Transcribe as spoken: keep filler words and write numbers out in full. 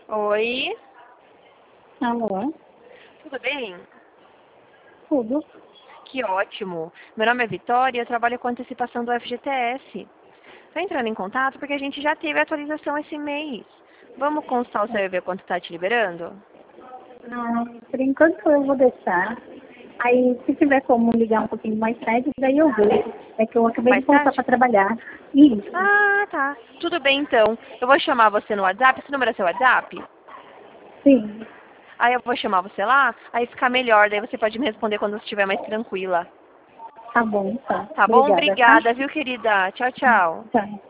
Oi, Alô? tudo bem? Tudo? Que ótimo. Meu nome é Vitória e eu trabalho com antecipação do F G T S. Estou entrando em contato porque a gente já teve atualização esse mês. Vamos constar o seu e ver quanto está te liberando? Ah, por enquanto eu vou deixar. Aí, se tiver como ligar um pouquinho mais tarde, daí eu vejo. É que eu acabei de Mais voltar tarde? para trabalhar. Isso. Ah, tá. Tudo bem então. Eu vou chamar você no WhatsApp. Esse número é seu WhatsApp? Sim. Aí eu vou chamar você lá, aí fica melhor. Daí você pode me responder quando estiver mais tranquila. Tá bom, então. Tá bom? Obrigada, tá? Obrigada, viu, querida? Tchau, tchau. Tá.